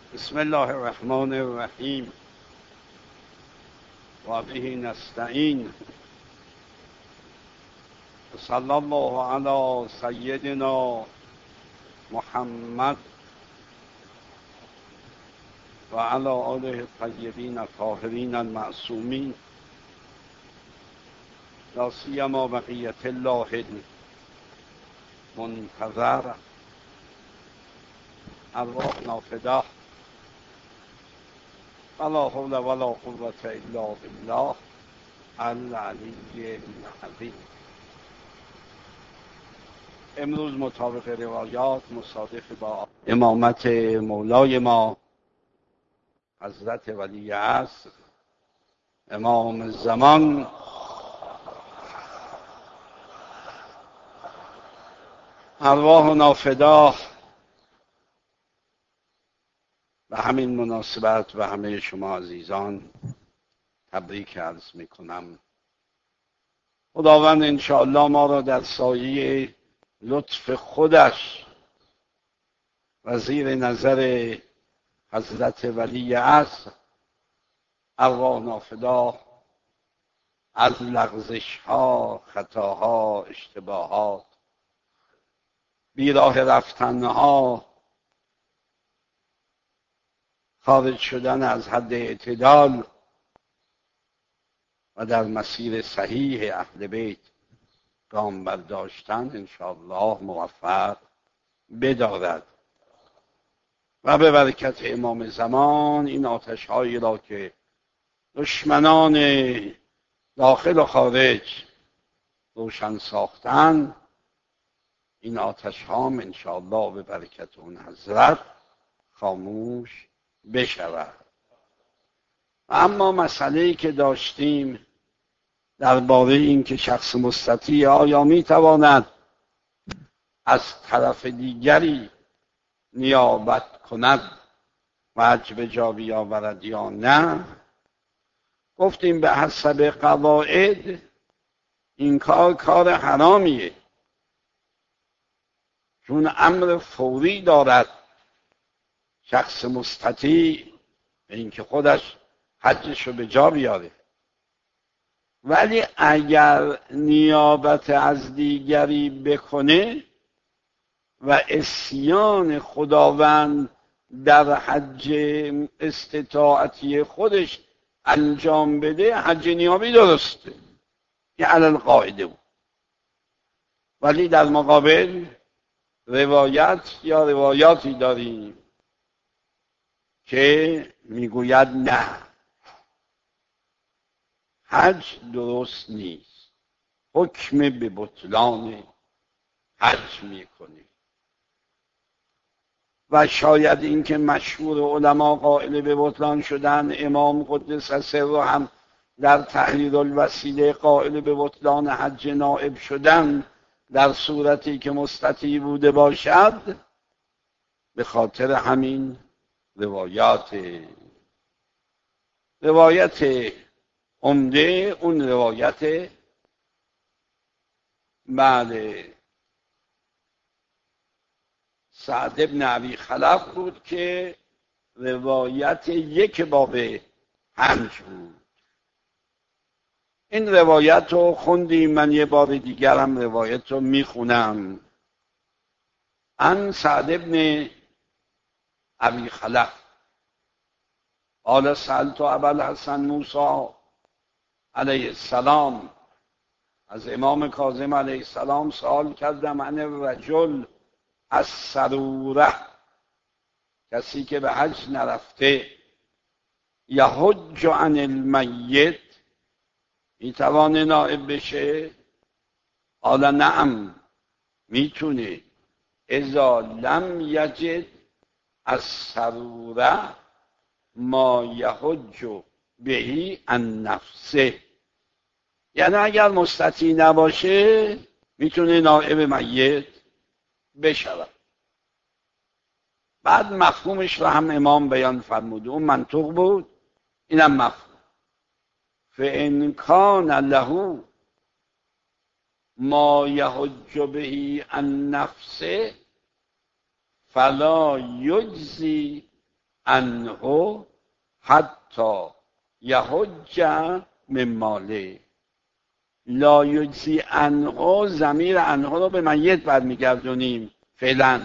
بسم الله الرحمن الرحیم و به نستعین صلی الله علی سیدنا محمد و علی آله الطیبین الطاهرین المعصومین لا سیما بقیة الله المنتظر ارواحنا فداه ولا حول ولا قوة الا بالله العلی العظیم. امروز مطابق روایات مصادف با امامت مولای ما حضرت ولی عصر امام زمان ارواحنا فداه، و همین مناسبت و همه شما عزیزان تبریک عرض میکنم. خداوند انشاءالله ما را در سایه لطف خودش و زیر نظر حضرت ولی عصر ارواحنا فداه از لغزش ها، خطاها، اشتباهات، بیراه رفتنها، خارج شدن از حد اعتدال و در مسیر صحیح اهل بیت گام برداشتن انشاءالله موفق بدارد و به برکت امام زمان این آتش‌هایی را که دشمنان داخل و خارج روشن ساختن، این آتش‌ها انشاءالله به برکت اون حضرت خاموش بشود. اما مسئله‌ای که داشتیم درباره این که شخص مستطیع آیا میتواند از طرف دیگری نیابت کند وجه به جا بیاورد یا نه، گفتیم به حسب قواعد این کار حرامیه، چون امر فوری دارد شخص مستطیع به اینکه خودش حجش رو به جا بیاره. ولی اگر نیابت از دیگری بکنه و عصیان خداوند در حج استطاعتی خودش انجام بده، حج نیابی درسته، یه علل قاعده بود. ولی در مقابل روایاتی داریم که میگوید نه، حج درست نیست، حکم به بطلان حج میکنه. و شاید این که مشهور علما قائل به بطلان شدن، امام قدس سره هم در تحریر الوسیله قائل به بطلان حج نائب شدن در صورتی که مستطیع بوده باشد، به خاطر همین روایت عمده اون روایت سعد بن ابی خلف بود که روایت یک باب حج بود. این روایت رو خوندیم، من یه بار دیگر هم روایت رو میخونم. عن سعد بن ابی خلف قال سألت ابا الحسن موسی علیه السلام، از امام کاظم علیه السلام سوال کردم عن الرجل السروره، کسی که به حج نرفته، یحج عن المیت، میتوانه نائب بشه؟ قال نعم، میتونه، اذا لم یجد السروره ما یحج بهی عن نفسه، یعنی اگر مستطیع نباشه میتونه نائب میت بشود. بعد مفهومش رو هم امام بیان فرموده، اون منطق بود، اینم مفهوم. فإن کان له ما یحج بهی عن نفسه فلا یجزی عنه حتی یحج من ماله. لا یجزی عنه، ضمیر عنه رو به میت برمیگردونیم فعلا.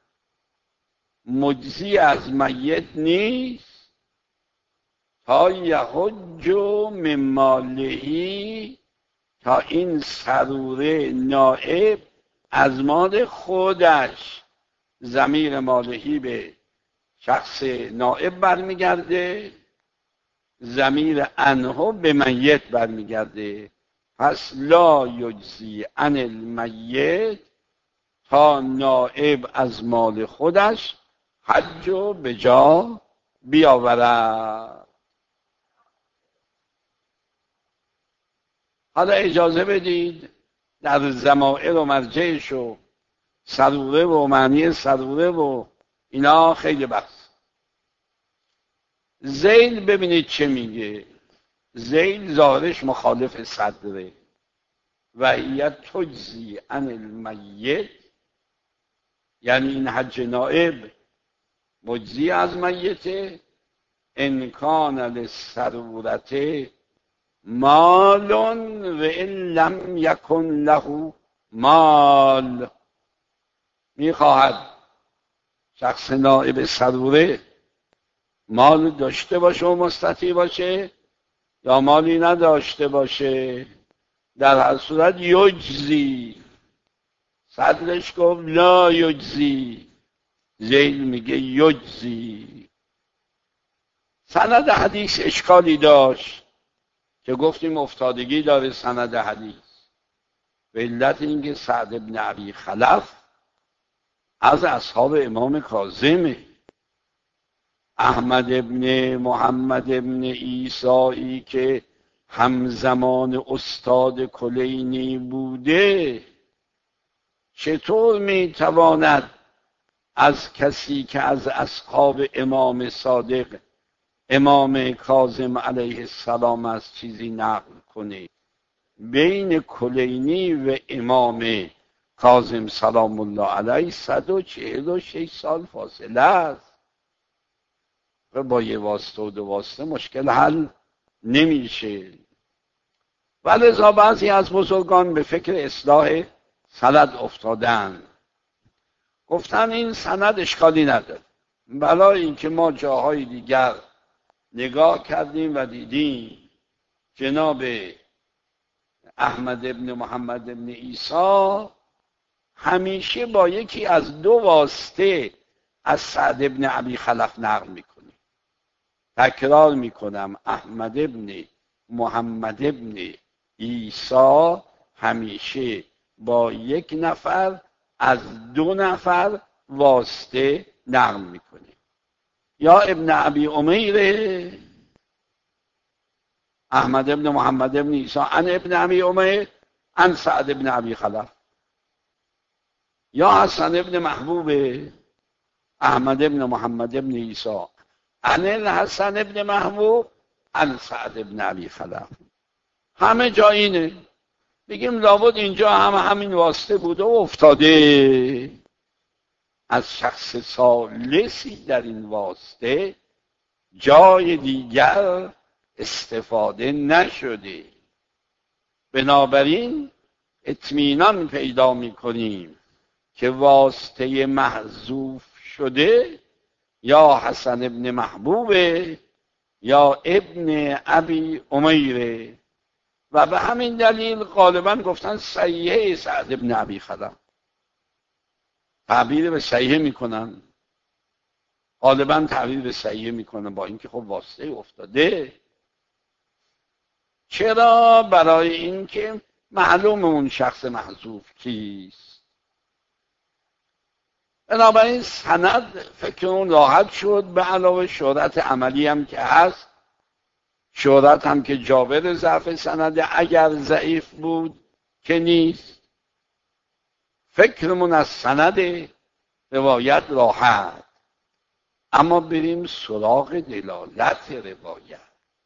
مجزی از میت نیست تا یحج من مالهی، تا این سروره نائب از مال خودش، ضمیر مالهی به شخص نائب برمیگرده، ضمیر عنه به میت برمیگرده. پس لا یجزی عن المیت، تا نائب از مال خودش حج و به جا بیاورد. حالا اجازه بدید در ضمائر و مرجعش و سروره و معنی سروره و اینا خیلی بحث. ذیل ببینید چه میگه. ذیل ظاهرش مخالف صدره. و هی تجزی عن المیت، یعنی این حج نائب مجزی از میته. ان کان للسرورت مال و ان لم یکن له مال. میخواهد شخص نائب سروره مال داشته باشه و مستطیع باشه یا مالی نداشته باشه، در هر صورت یجزی. صدرش گفت لا یجزی، ذیل میگه یجزی. سند حدیث اشکالی داشت که گفتیم افتادگی داره سند حدیث، به علت اینکه سعد بن ابی خلف از اصحاب امام کاظمه. احمد ابن محمد ابن عیسایی که همزمان استاد کلینی بوده، چطور میتواند از کسی که از اصحاب امام صادق امام کاظم علیه السلام از چیزی نقل کنه؟ بین کلینی و امام کاظم سلام الله علیه 146 سال فاصله است و با یه واسطه و دو واسطه مشکل حل نمیشه. ولذا بعضی از بزرگان به فکر اصلاح سند افتادن، گفتن این سند اشکالی نداره، برای اینکه ما جاهای دیگر نگاه کردیم و دیدیم جناب احمد ابن محمد ابن عیسی همیشه با یکی از دو واسطه از سعد ابن ابی خلف نقل میکنه. تکرار میکنم، احمد ابن محمد ابن عیسی همیشه با یک نفر از دو نفر واسطه نقل میکنه. یا ابن ابی امیر احمد ابن محمد ابن عیسی عن ابن ابی امیر عن سعد ابن ابی خلف، یا حسن ابن محبوب احمد ابن محمد ابن عیسی عن الحسن ابن محبوب عن سعد ابن ابی خلف. همه جا اینه. بگیم لابد اینجا همین واسطه بوده و افتاده. از شخص ثالثی در این واسطه جای دیگر استفاده نشده. بنابراین اطمینان پیدا می‌کنیم که واسطه محذوف شده یا حسن ابن محبوبه یا ابن ابی امیره، و به همین دلیل غالبا گفتن صحیحه سعد ابن ابی خلف. تعبیر به صحیحه میکنن، غالبا تعبیر به صحیحه میکنن، با اینکه خب واسطه افتاده. چرا؟ برای اینکه معلوم اون شخص محذوف کیست. بنابراین سند فکر اون راحت شد، به علاوه شهرت عملی هم که هست، شهرت هم که جابر ضعف سند اگر ضعیف بود که نیست. فکرمون از سند روایت راحت، اما بریم سراغ دلالت روایت.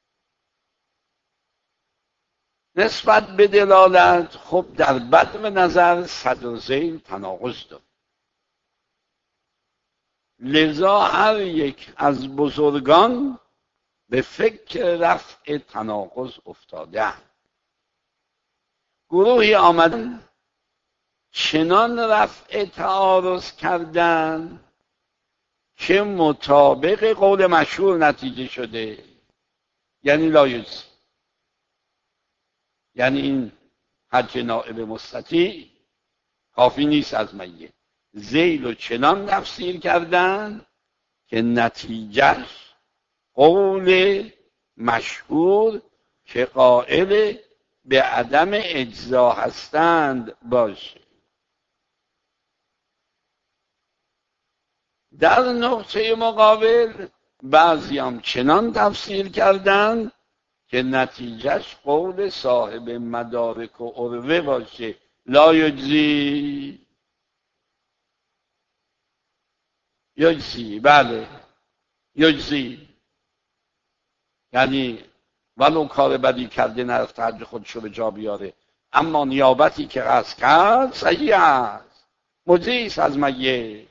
نسبت به دلالت خب در بد نظر صدر ذیل تناقض دارد. لذا هر یک از بزرگان به فکر رفع تناقض افتاده. گروهی آمدن چنان رفع تعارض کردن که مطابق قول مشهور نتیجه شده، یعنی لایجزی، یعنی این حج نائب مستطیع کافی نیست از میت. ذیل و چنان تفسیر کردن که نتیجهش قول مشهور که قائل به عدم اجزا هستند باشه. در نقطه مقابل بعضی هم چنان تفسیر کردند که نتیجهش قول صاحب مدارک و عروه باشه، لا یجزی. یجزی، بله یجزی، یعنی ولو کار بدی کرده نرفت حج خودشو به جا بیاره، اما نیابتی که قصد کرد صحیح است، مجزی است از میت.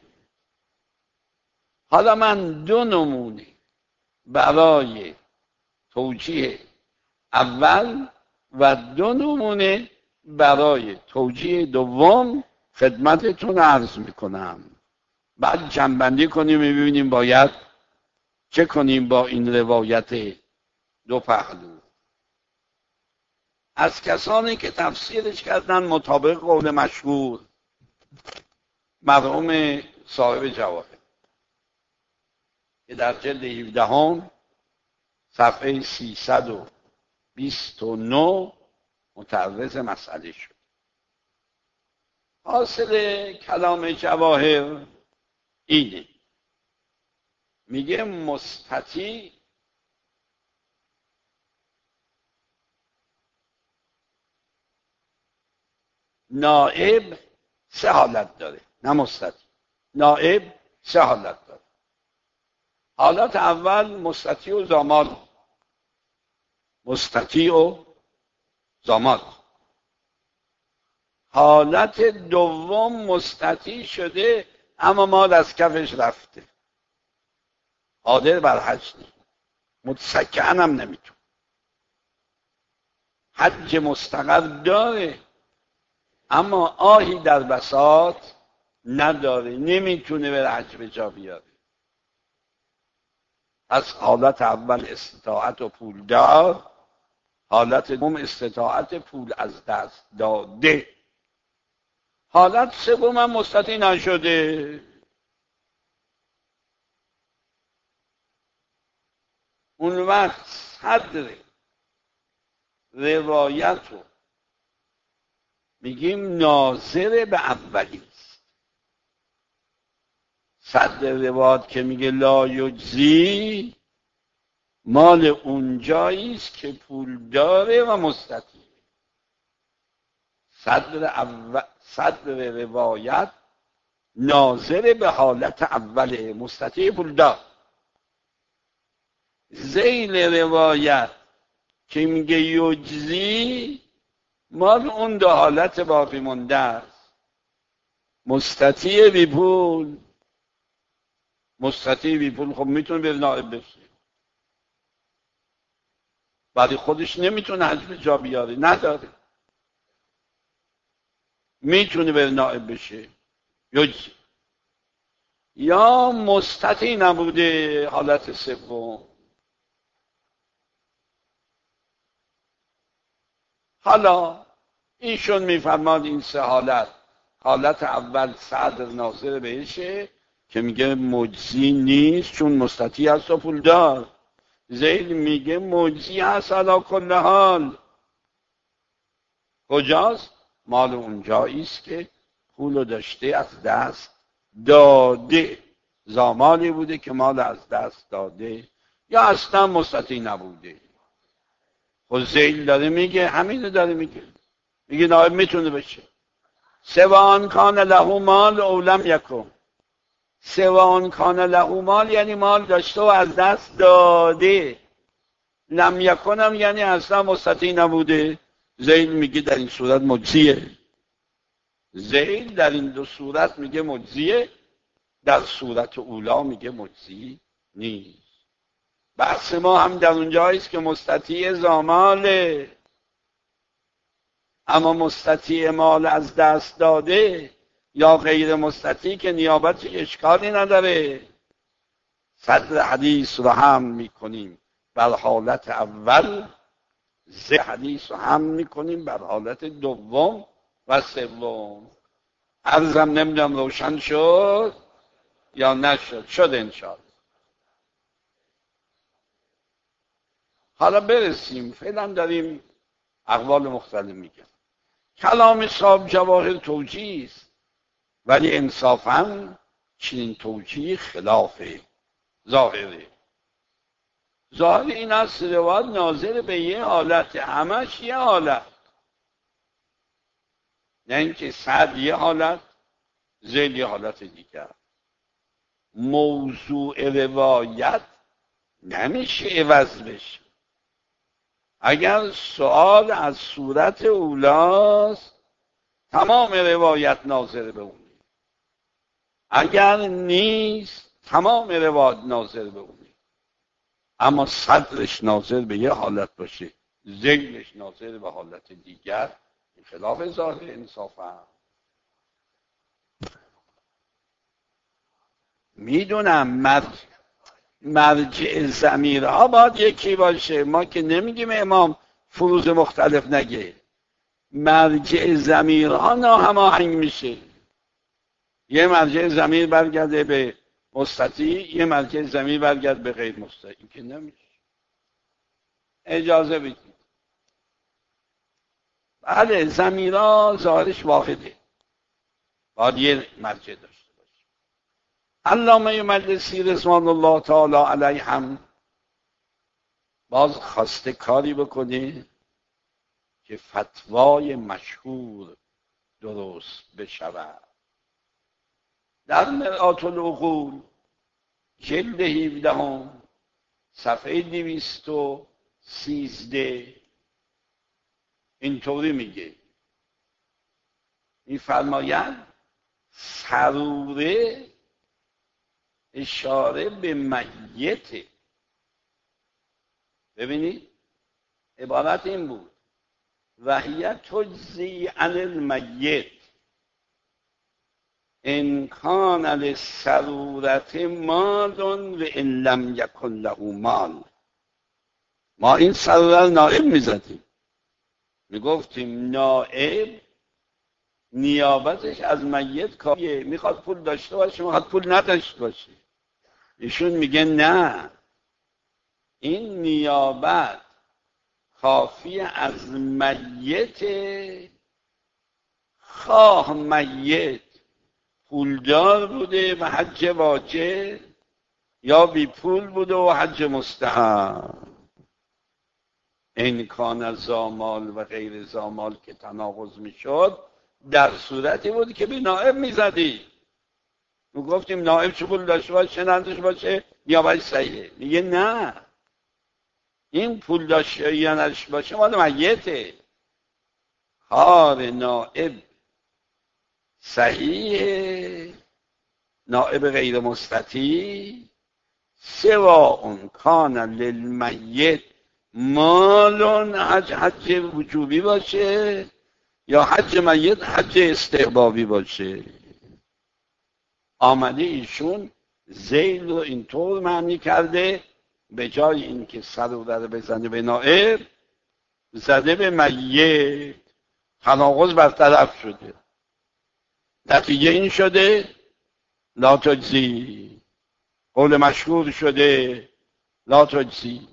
حالا من دو نمونه برای توجیه اول و دو نمونه برای توجیه دوم خدمتتون عرض میکنم، بعد جنبندی کنیم ببینیم باید چه کنیم با این روایت دو پهلو. از کسانی که تفسیرش کردن مطابق قول مشهور، مرحوم صاحب جواهر که در جلد 17 صفحه 329 متعرض مسئله شد. حاصل کلام جواهر اینه، میگه مستطیع نائب سه حالت داره، نه مستطیع، نائب سه حالت داره. حالت اول مستطیع و زاماد، مستطیع و زاماد. حالت دوم مستطیع شده اما مال از کفش رفته، قادر بر حج نیست، متسکن هم نمیتون، حج مستقر داره اما آهی در بساط نداره، نمیتونه به حج به جا بیاره. از حالت اول استطاعت و پول دار، حالت دوم استطاعت پول از دست داده، حالت سوم هم مستطیع نشده. اون وقت صدر روایت رو میگیم ناظر به اولی است. صدر روایت که میگه لا یجزی مال اونجایی است که پول داره و مستطیع. صدر روایت ناظر به حالت اوله، مستطیع پول دار. ذیل روایت که میگه یجزی مال اون دو حالت باقی مونده است، مستطیع بی پول. مستطیع بی پول خب میتونه بره نائب بشه، ولی خودش نمیتونه حج به جا بیاره، نداره، میتونه بره نائب بشه یجزی. یا مستطیع نبوده، حالت سوم. حالا ایشون میفرماد این سه حالت، حالت اول صدر ناظر بهشه که میگه مجزی نیست چون مستطیع هست و پول دار. ذیل میگه مجزی هست علی کل حال. کجاست؟ مال اونجایی است که پولو داشته از دست داده، زامالی بوده که مال از دست داده یا اصلا مستطیع نبوده. خب ذیل داره میگه همینو داره میگه نائب میتونه بشه. سوان کان له مال او لم یکن. سوان کان له مال یعنی مال داشته و از دست داده، لم یکن هم یعنی اصلا مستطیع نبوده. ذیل میگه در این صورت مجزیه. ذیل در این دو صورت میگه مجزیه. در صورت اولا میگه مجزی نیست. بحث ما هم در اونجایی است که مستطیع زاماله، اما مستطیع مال از دست داده یا غیر مستطیع که نیابت اشکالی نداره. صدر حدیث رو هم میکنیم بر حالت اول، ذکر حدیث رو هم میکنیم بر حالت دوم و سوم. عرضم نمیدونم روشن شد یا نشد؟ شد انشاءالله. حالا برسیم، فعلا داریم اقوال مختلف میگم. کلام صاحب جواهر توجیه است، ولی انصافاً چنین توجیه خلاف ظاهره. ظاهر این است روایت ناظر به یه حالت، همش یه حالت، نه اینکه صد یه حالت زیل یه حالت دیگر. موضوع روایت نمیشه عوض بشه. اگر سوال از صورت اولاست تمام روایت ناظر به اونه، اگر نیست تمام روایت ناظر به اونه. اما صدرش ناظر به یه حالت باشه، ذیلش ناظر به حالت دیگر، این خلاف ظاهر انصافا. میدونم مرجع ضمیرها باید یکی باشه، ما که نمیگیم امام فروض مختلف نگه. مرجع ضمیرها ناهماهنگ میشه، یه مرجع ضمیر برگرده به مستطیع، یه مرجع ضمیر برگرده به غیر مستطیع، این که نمیشه. اجازه بدید. بله ضمیرها ظاهرش واحده، باید یه مرجع داشته باشه. علامه مجلسی رضوان الله تعالی علیه هم باز خواسته کاری بکنه که فتوای مشهور درست بشود. در مرآت العقول جلد 17 صفحه 213 اینطوری میگه، میفرماید سروره اشاره به میته. ببینید عبارت این بود وحیه تجزی عن المیت ان کان للسرورت مال و ان لم یکن له مال. ما این سروره رو نائب میزدیم، میگفتیم نائب نیابتش از میت کافیه، میخواد پول داشته باشه میخواد پول نداشته باشه. ایشون میگه نه، این نیابت کافی از میت، خواه میت پولدار بوده و حج واجب یا بی پول بوده و حج مستحب. این کان زامال و غیر زامال که تناقض میشد در صورتی بود که به نائب میزدی. گفتیم نائب چه پول داشته باشه نداشته باشه نیابت صحیحه. میگه نه، این پول داشته یا نداشته باشه مال میته، کار نائب صحیحه، نائب غیر مستطیع سواء کان للمیت مال، حج وجوبی باشه یا حج میت حج استحبابی باشه. آمده ایشون ذیل رو اینطور معنی کرده، به جای اینکه سروره رو بزنه به نائب زده به میت، تناقض برطرف شده. نتیجه این شده لا تجزی، قول مشهور شده لا تجزی.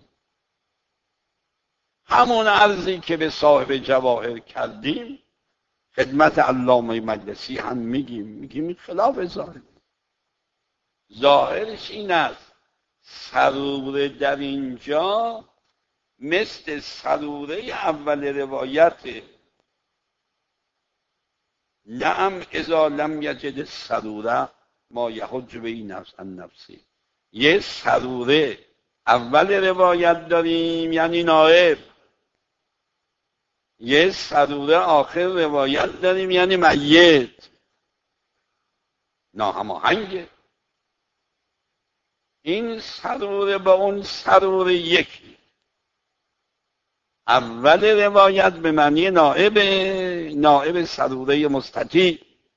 همون عرضی که به صاحب جواهر کردیم خدمت علامه مجلسی هم میگیم خلاف ظاهر. ظاهرش این است سروره در اینجا مثل سروره اول روایت نعم اذا لم یجد السروره ما یحج به این نفس عن نفسه. یه سروره اول روایت داریم یعنی نائب، یه سروره آخر روایت داریم یعنی میت. ناهماهنگه. این سروره با اون سروره یکی. اول روایت به معنی نائب سروره مستطیع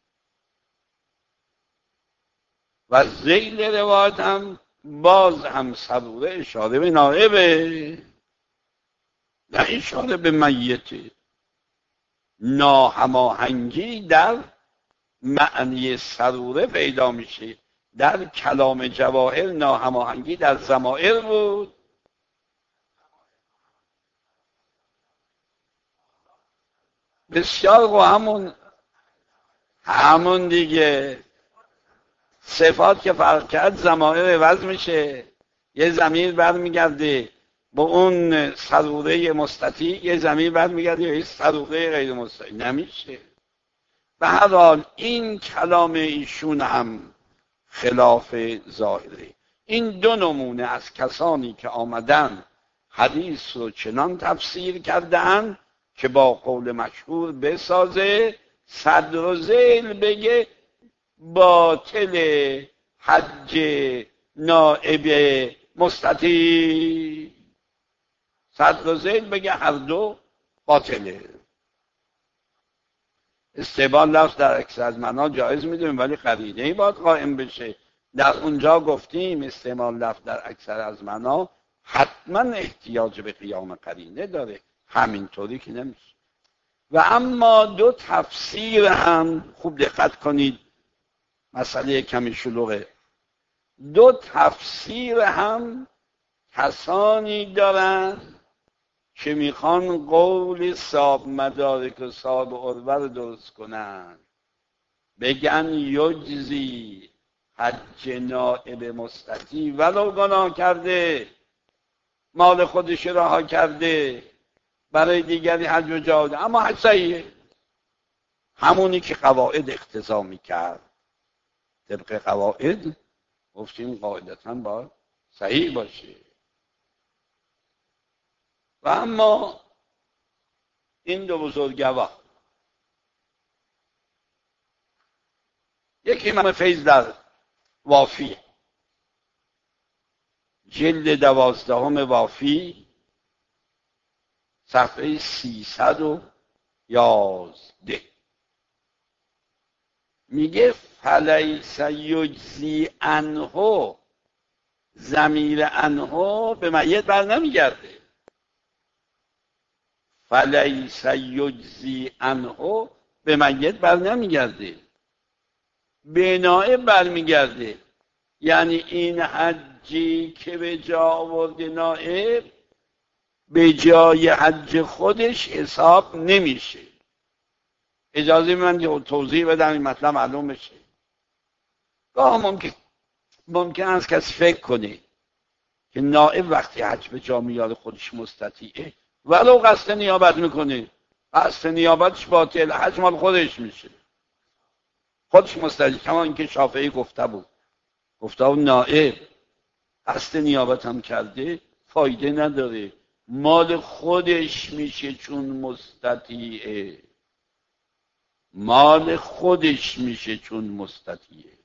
و ذیل روایت هم باز هم سروره اشاره به نائبه، نه اشاره به میته. ناهماهنگی در معنی سروره پیدا میشه. در کلام جواهر ناهماهنگی در ضمائر بود. بسیار و همون دیگه صفات که فرق کرد ضمائر عوض میشه، یه ضمیر برمیگرده با اون سروره مستطیع، یه ضمیر برمیگرده یه سروره غیر مستطیع، نمیشه. به هر حال این کلام ایشون هم خلاف ظاهره. این دو نمونه از کسانی که آمدن حدیث رو چنان تفسیر کردن که با قول مشهور بسازه، صدر و ذیل بگه باطل حج نائب مستطیع، صدر و ذیل بگه هر دو باطله. استعمال لفظ در اکثر از معنا جایز میدونیم، ولی قرینه‌ای باید قائم بشه. در اونجا گفتیم استعمال لفظ در اکثر از معنا حتما احتیاج به قیام قرینه داره، همینطوری که نمیشه. و اما دو تفسیر هم خوب دقت کنید، مسئله کمی شلوغه. دو تفسیر هم کسانی دارن که میخوان قول صاحب مدارک و صاحب عروه رو درست کنن، بگن یجزی حج نائب مستطیع ولو گناه کرده، مال خودش رها کرده، برای دیگری حج و جهاد، اما حج صحیحه، همونی که قواعد اقتضا میکرد. طبق قواعد گفتیم قاعدتا باید صحیح باشه. و اما این دو بزرگوار، یکی امام فیض در وافی جلد 12 وافی صفحه 311 میگه فلیس یجزی عنه، ضمیر عنه به میت بر نمیگرده. فلیس یجزی عنه به میت بر نمیگرده، به نائب برمیگرده. یعنی این حجی که به جا آورده نائب به جای حج خودش حساب نمیشه. اجازه من که توضیح بدم این مطلب معلوم بشه. گاه ممکن است کسی فکر کنه که نائب وقتی حج به جا میاره خودش مستطیعه، ولو قصد نیابت میکنه، قصد نیابتش باطل، حج مال خودش میشه، خودش مستطیع. کما اینکه شافعی گفته بود نائب قصد نیابت هم کرده فایده نداره، مال خودش میشه چون مستطیعه، مال خودش میشه چون مستطیعه.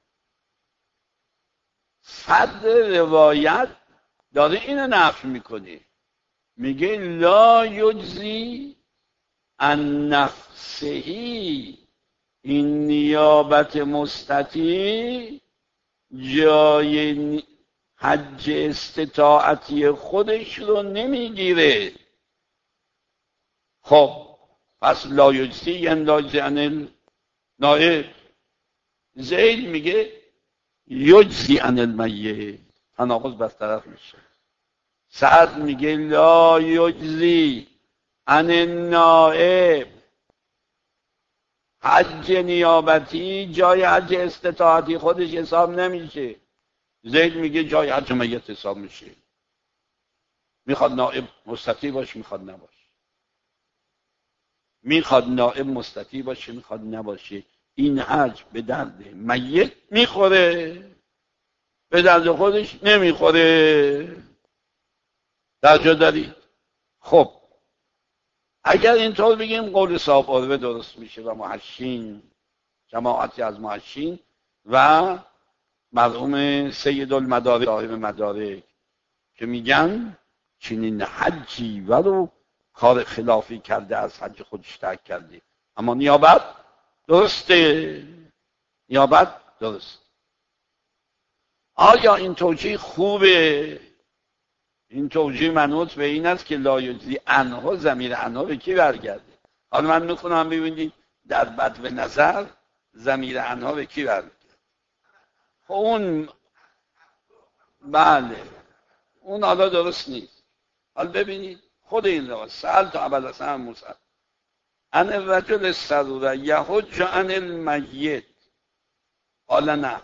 صدر روایت داره اینو نفی میکنه، میگه لا یجزی عن نفسهی، این نیابت مستطیع جای حج استطاعتی خودش رو نمیگیره. خب پس لا یجزی یعنی لا یجزی عن نائب. زید میگه یجزی عن المیت، تناقض بس طرف میشه. سعد میگه لا یجزی عن النائب، حج نیابتی جای حج استطاعتی خودش حساب نمیشه. زید میگه جای حج میت حساب میشه، میخواد نائب مستطیع باشه میخواد نباشه، میخواد نائب مستطیع باشه میخواد نباشه. این حج به درد میت میخوره، به درد خودش نمیخوره. درجا دارید. خب اگر اینطور بگیم قول صاحب عروه درست میشه و محشین، جماعتی از محشین و مرحوم سید المدارک صاحب مدارک که میگن چنین حجی ولو کار خلافی کرده از حج خودش ترک کرده، اما نیابت درسته، نیابت درست. آیا این توجیه خوبه؟ این توجیه منوط به این است که لایجزی عنها، ضمیر عنها به کی برگرده؟ حالا من میخونم ببینید در بدو نظر ضمیر عنها به کی برگرده. اون بله اون حالا درست نیست. حالا ببینید خود این رو سأل تا ابوالحسن موسی ان الرجل السرور یحج عن المیت قال نه،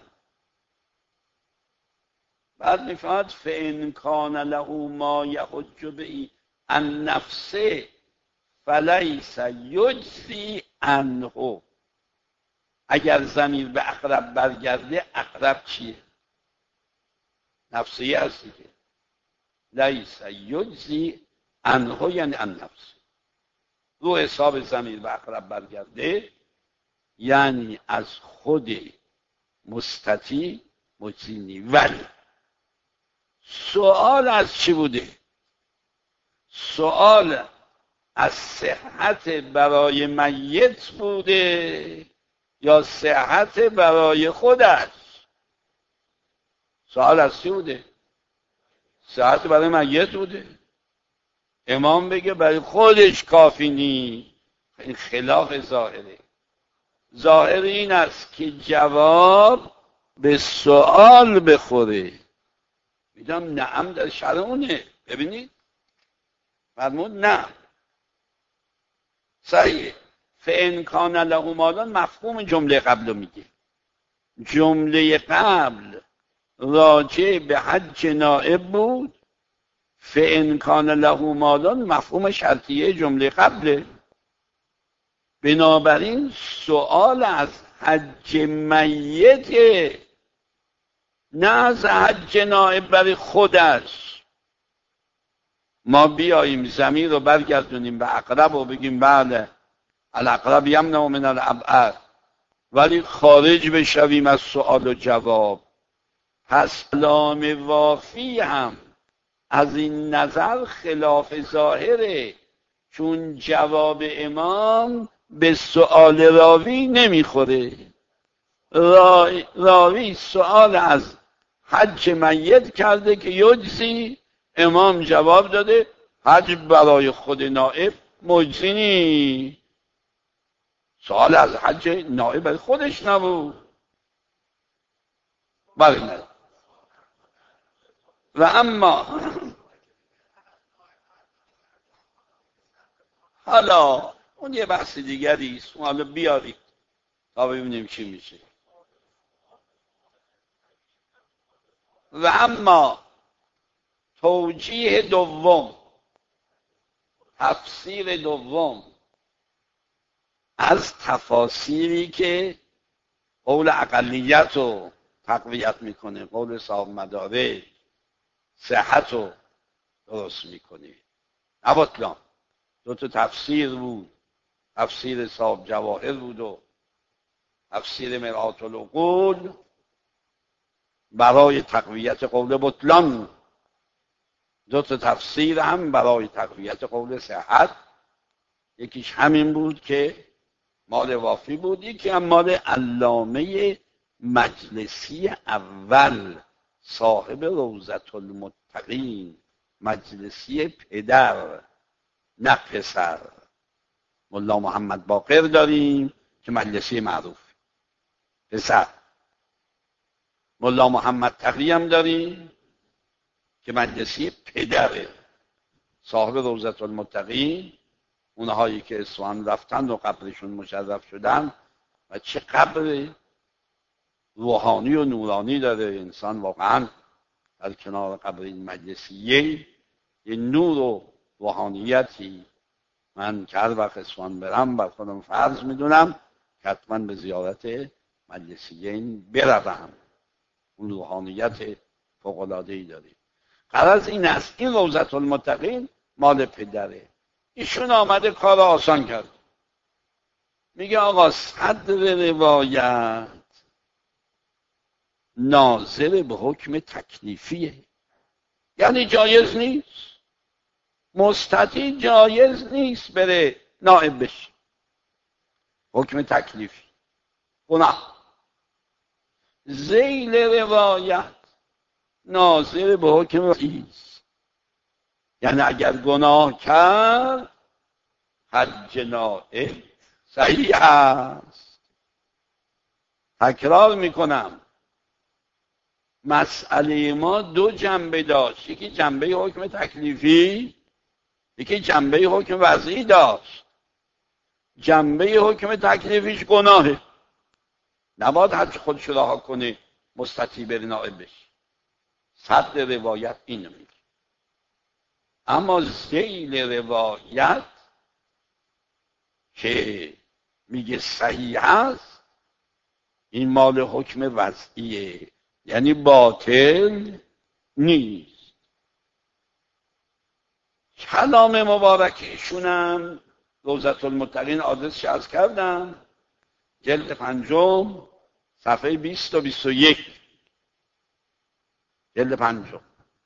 بعد میفرماد فان کان له ما یحج به عن نفسه فلیس یجزی عنه. اگر ضمیر به اقرب برگرده، اقرب چیه؟ نفسی هست دیگه. لیس یجزی عنه یعنی عن نفسه. رو حساب ضمیر به اقرب برگرده یعنی از خود مستطیع مجزی. ولی سوال از چی بوده؟ سوال از صحت برای میت بوده یا صحت برای خودش؟ سوال از چی بوده؟ صحت برای میت بوده. امام بگه برای خودش کافی نی، این خلاف ظاهره. ظاهر این است که جواب به سوال بخوره. میدم نعم در شرعونه. ببینید فرمود نه صحیح. فان کان له مالان مفهوم جمله قبل میگه. جمله قبل راجع به حج نائب بود. فان کان له مالان مفهوم شرطیه جمله قبله. بنابراین سوال از حج میت نه از حج نائب برای خودش. ما بیاییم ضمیر رو برگردونیم به اقرب و بگیم بله الاقرب یمنع من الابعد، ولی خارج بشویم از سوال و جواب. پس کلام وافی هم از این نظر خلاف ظاهره، چون جواب امام به سؤال راوی نمیخوره. راوی سؤال از حج میت کرده که یجزی، امام جواب داده حج برای خود نائب مجزی نی. سؤال از حج نائب برای خودش نبود. بله نه. و اما حالا اون یه بحث دیگری است، حالا بیارید تا ببینیم چی میشه. و اما توجیه دوم، تفسیر دوم از تفاسیری که قول اقلیت رو تقویت میکنه، قول صاحب مدارک صحت رو درست میکنه. نباطلان دو تا تفسیر بود، تفسیر صاحب جواهر بود و تفسیر مرآت العقول برای تقویت قول بطلان. دو تا تفسیر هم برای تقویت قول صحت. یکیش همین بود که مال وافی بود، یکی هم مال علامه مجلسی اول صاحب روضة المتقین، مجلسی پدر نه پسر. ملا محمد باقر داریم که مجلسی معروف پسر، ملا محمد تقی هم داریم که مجلسی پدره صاحب روضة المتقین. اونهایی که اصفهان رفتن و قبرشون مشرف شدن و چه قبر روحانی و نورانی داره. انسان واقعا در کنار قبر این مجلسیه یه نور و روحانیتی. من که هر وقت اصفهان برم بر خودم فرض میدونم که حتما به زیارت مجلسیین بروم. اون روحانیت فوق‌العاده‌ای داره. غرض این است این روضة المتقین مال پدره. ایشون آمده کار آسان کرد. میگه آقا صدر روایت ناظر به حکم تکلیفیه. یعنی جایز نیست، مستطیع جایز نیست بره نائب بشه. حکم تکلیفی گناه. ذیل روایت ناظر به حکم وعید، یعنی اگر گناه کرد حج نائب صحیح است. تکرار میکنم، مسئله ما دو جنبه داشت، یکی جنبه حکم تکلیفی، یکی جنبه حکم وضعی داشت. جنبه حکم تکلیفیش گناهه، نباید حج خودش رها کنه مستطیع بره نائب بشه. صدر روایت اینو میگه. اما ذیل روایت که میگه صحیح است، این مال حکم وضعیه، یعنی باطل نیست. کلام مبارک ایشونم روضة المتقین آدرسش عرض کردم، جلد 5 صفحه 20 و 21. جلد 5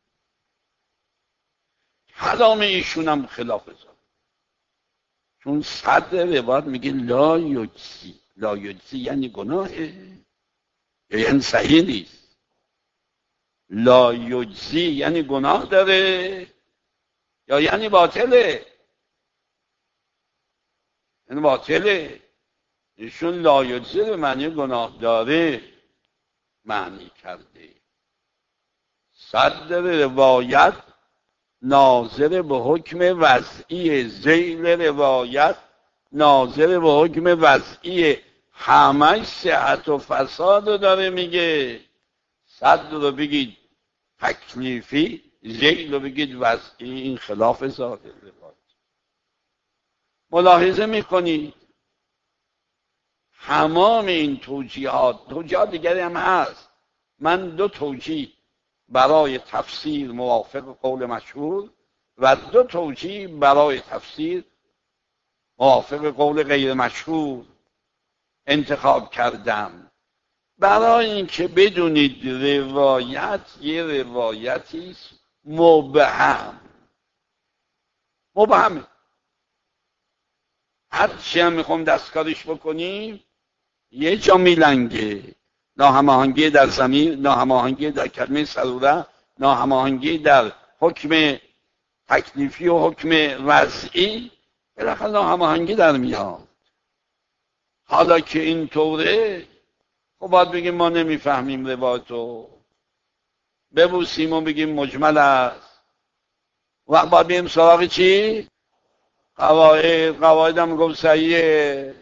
کلام ایشونم خلاف ذات، چون صدر روایت میگه لا یجزی. لا یجزی یعنی گناهه، یعنی صحیح نیست. لا یجزی یعنی گناه داره یا یعنی باطله؟ یعنی باطله. ایشون لا یجزی به معنی گناه داره معنی کرده. صدر روایت ناظر به حکم وضعی، ذیل روایت ناظر به حکم وضعی، همش صحت و فساد رو داره میگه. صدر رو بگید تکلیفی، ذیل رو بگید وضعی، این خلاف ظاهر روایت. ملاحظه میکنید تمام این توجیهات دیگری هم هست. من 2 توجیه برای تفسیر موافق قول مشهور و 2 توجیه برای تفسیر موافق قول غیر مشهور انتخاب کردم، برای اینکه بدونید روایت یه روایتی است مبهمه. هرچی هم میخوام دستکارش بکنیم یه جا میلنگه. ناهماهنگی در ضمیر، ناهماهنگی در کلمه ضروره، ناهماهنگی در حکم تکلیفی و حکم وضعی، بالاخره ناهماهنگی در میاد. حالا که اینطوره خب باید بگیم ما نمیفهمیم روایتو، ببوسیم و بگیم مجمل است. وقت باید بیم سراغ چی؟ قواعد هم گفت صحیحه،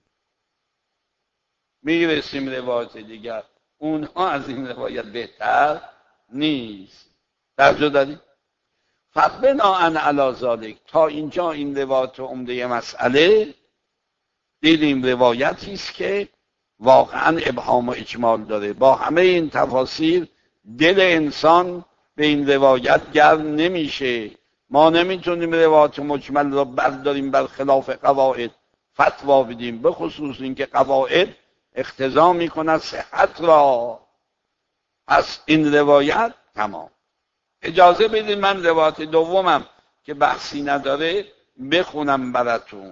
میرسیم روایت دیگر، اونها از این روایت بهتر نیست. توجه دارید؟ فبناء علی ذلک، تا اینجا این روایت عمده مسئله دیدیم روایتی است که واقعا ابهام و اجمال داره. با همه این تفاسیر دل انسان به این روایت گرم نمیشه. ما نمیتونیم روایت مجمل را برداریم بر خلاف قواعد فتوا بدیم، به خصوص اینکه قواعد اقتضا میکند صحت را. از این روایت تمام. اجازه بدید من روایت دومم که بحثی نداره بخونم براتون.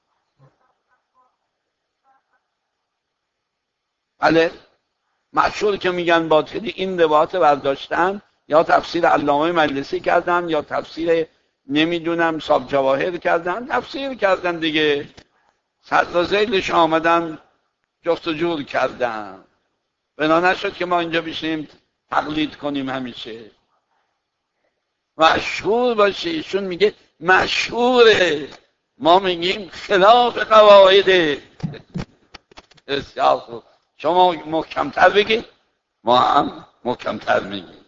بله، مشهور که میگن باطلی این روایت برداشتن، یا تفسیر علامه مجلسی کردن یا تفسیر نمیدونم صاحب جواهر کردن، تفسیر کردن دیگه، صدر ذیلش آمدن جفت و جور کردن. بنا نشد که ما اینجا بشیم تقلید کنیم همیشه. مشهور باشه، ایشون میگه مشهوره، ما میگیم خلاف قواعده. بسیار خوب، شما محکمتر بگید، ما هم محکمتر میگیم.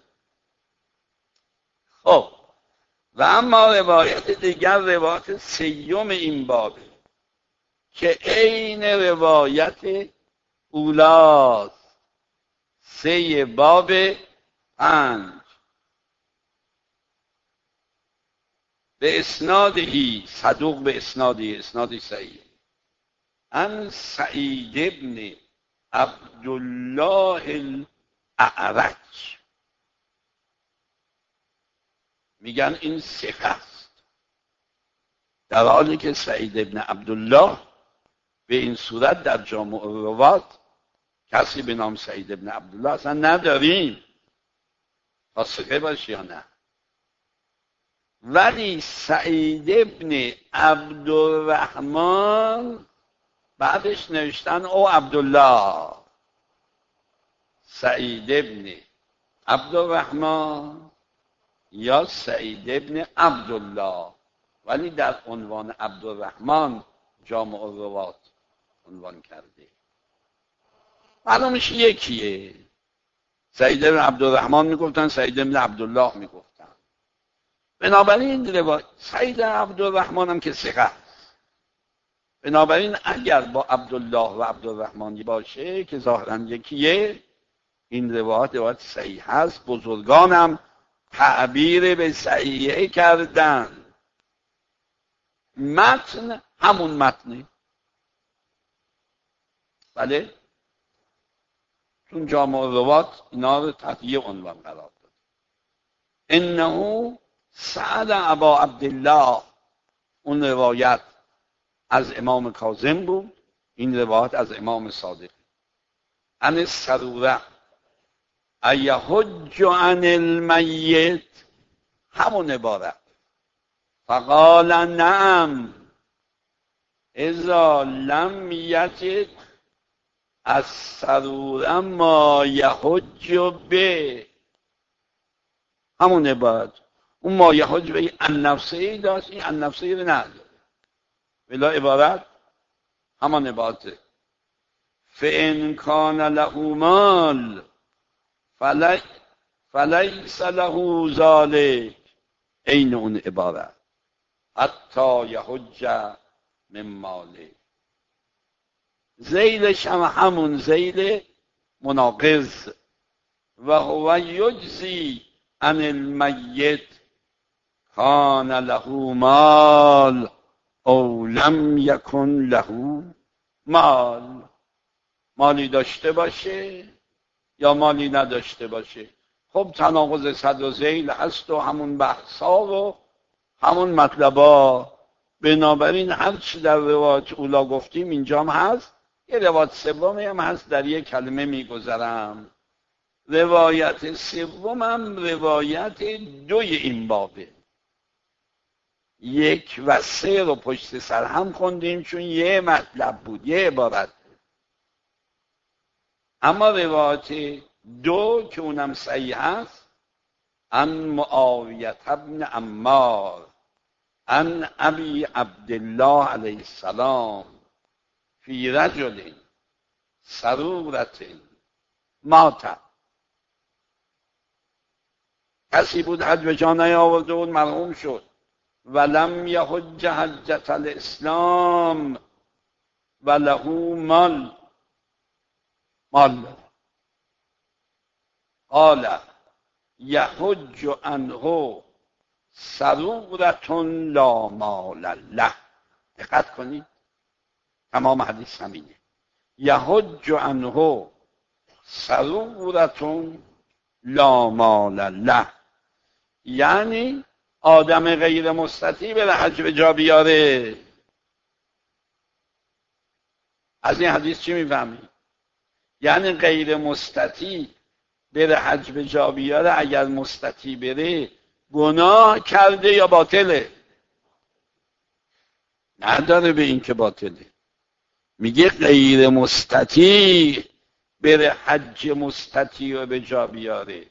خب، و اما روایت دیگر، روایت سیوم این بابه که عین روایت اولاست، 3 باب 5 به اسنادهی صدوق، به اسنادی صحیح، ان سعید ابن عبدالله اعرج. میگن این ثقه است، در حالی که سعید ابن عبدالله به این صورت در جامع الروات کسی به نام سعید ابن عبدالله اصلا نداریم، تا ثقه باشه یا نه. ولی سعید ابن عبدالرحمن بعدش نوشتن او عبدالله، سعید ابن عبدالرحمن یا سعید ابن عبدالله، ولی در عنوان عبدالرحمن جامع الروات عنوان کرده. معلومش یکیه، سعید ابن عبدالرحمن میگفتن، سعید ابن عبدالله میگفتن. بنابراین روایت سعید عبدالرحمن هم که ثقه است، بنابراین اگر با عبدالله و عبدالرحمن باشه که ظاهرا یکیه، این روایت صحیح هست. بزرگانم تعبیر به صحیحه کردن. متن همون متنه، بله، چون جامع الروات اینا رو تحت یه عنوان قرار داد. انه سعد ابا عبدالله، اون روایت از امام کاظم بود، این روایت از امام صادق. عن السروره ایحج عن المیت، همون عبارت. فقال نعم اذا لم یجد السروره ما یحج به، همون عبارت. اون ما یحج به النفسی داشت، این النفسی رو نداره، بلا عبارت همان عبارته. فإن كان له مال فلیس له ذلك، این اون عبارت، حتی یحج من ماله. ذیلش هم همون ذیل مناقض. و هو یجزی عن المیت کان له مال او لم یکن له مال، مالی داشته باشه یا مالی نداشته باشه. خب تناقض صدر و ذیل هست و همون بحثا و همون مطلبا. بنابراین هر چی در روایت اولا گفتیم اینجا هم هست. یه روایت سومی هم هست، در یک کلمه میگذرم. روایت سومم روایت دوی این بابه، 1 و 3 رو پشت سر هم خوندیم چون یه مطلب بود، یه عبارت. اما روایت 2 که اونم صحیح هست، عن معاویه ابن عمار عن ابی عبدالله علیه السلام فی رجل سرورت مات، کسی بود حج به جا نیاورده بود، مرحوم شد. ولم یحج حجة الاسلام و له مال قال یحج عنه سرورة لا مال له. دقت کنید، تمام حدیث همینه، یحج عنه سرورة لا مال له، یعنی آدم غیر مستطیع بره حج به جا بیاره. از این حدیث چی میفهمید؟ یعنی غیر مستطیع بره حج به جا بیاره، اگر مستطیع بره گناه کرده یا باطله؟ نداره به این که باطله. میگه غیر مستطیع بره حج مستطیع رو به جا بیاره.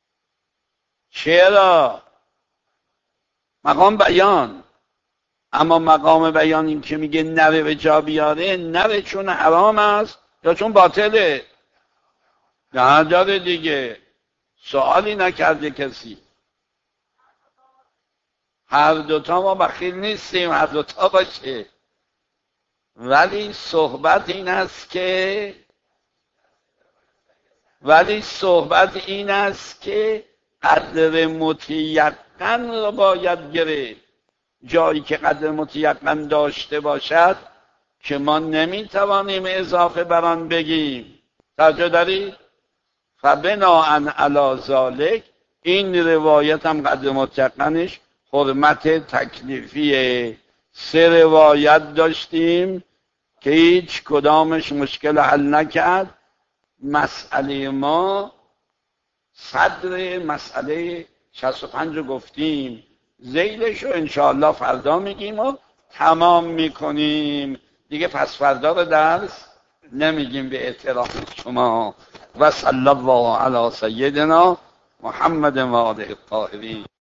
چرا؟ مقام بیان. اما مقام بیان این که میگه نره به جا بیاره، نره چون حرام است یا چون باطله؟ نداره دیگه، سوالی نکرده کسی. هر دوتا ما بخیل نیستیم، هر دوتا باشه. ولی صحبت این است که قدر متیقن رو باید گرفت. جایی که قدر متیقن داشته باشد که ما نمیتوانیم اضافه بر آن بگیم. توجه دارید؟ فبناء علی ذالک این روایت هم قدر مطلقنش حرمت تکلیفیه. 3 روایت داشتیم که هیچ کدامش مشکل حل نکرد. مسئله ما صدر مسئله 65 رو گفتیم، ذیلش رو انشاءالله فردا میگیم و تمام میکنیم دیگه. پس فردا رو درس نمیگیم به احترام شما. و صلی الله علی سیدنا محمد و آله الطاهرین.